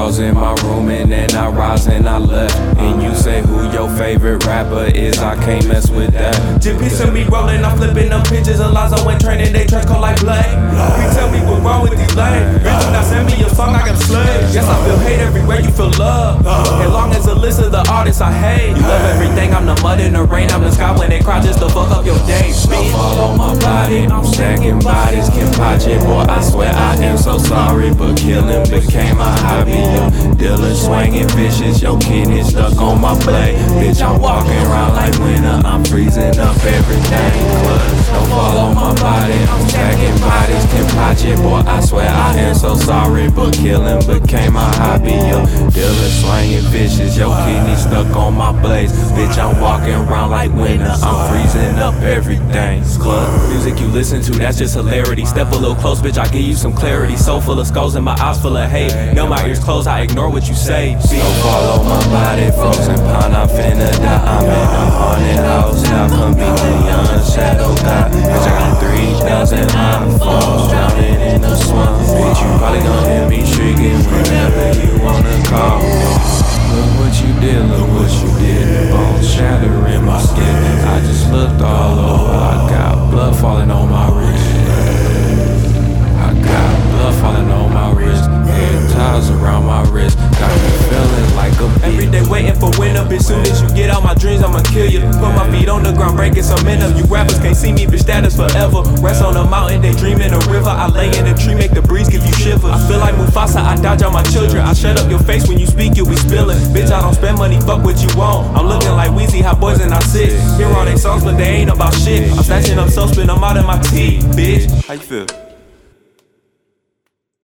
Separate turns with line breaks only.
froze in my room and then I rise and I left. And you say who your favorite rapper is, I can't mess with that.
Just picture me rolling, I'm flipping them pitches. Alonzo went training, they trash call like Blade. You tell me what wrong with these lanes. Bitch, you not send me your song, I got slaves. Yes, I feel hate everywhere, you feel love. As long as a list of the artists I hate. You love everything, I'm the mud in the rain. I'm the sky when they cry just to fuck up your day.
Snowfall on my body, I'm stacking bodies. Kimpachi, boy, I swear I am so sorry, but killing became my hobby. Yo, dealer swinging vicious, your kidney stuck on my blade. Bitch, I'm walking around like winter, I'm freezing up everything. Snowfall on my body, I'm stacking bodies. Kimpachi, boy, I swear I am so sorry, but killing became my hobby. Yo, dealer swinging vicious, your kidney stuck on my blades. Bitch, I'm walking around like winter, I'm freezing up everything. Music you listen to, that's just hilarity. Step a little close, bitch, I give you some clarity. Soul full of skulls and my eyes full of hate. Know my ears closed, I ignore what you say. Snowfall on my body, frozen pond, I'm finna die. I'm in a haunted house, now come be the young shadow god. Bitch, I got 3,000 iPhones drowning in the swamp. Bitch, you probably gon' hear me shrieking whenever you wanna call. Look what you did, look what you did. Bones shattering my skin. I just looked all over, I got blood falling on my wrist. I got blood falling on my wrist. Hair ties around my wrist. Got me feeling like a bitch.
Every day waiting for winter, bitch. Soon as you get out my dreams, I'ma kill you. Put my feet on the ground, breaking some men up. You rappers can't see me, bitch, that is forever. Rest on the mountain, they dream in a river. I lay in a tree, make the breeze give you shivers. I feel like Mufasa, I dodge all my children. I shut up your face when you speak, you'll be spilling. Bitch, I don't spend money, fuck what you want. I'm looking like Weezy, hot boys and I sit. Hear all they songs, but they ain't about shit. I'm snatching up soap, spin them out in my teeth, bitch. How you feel?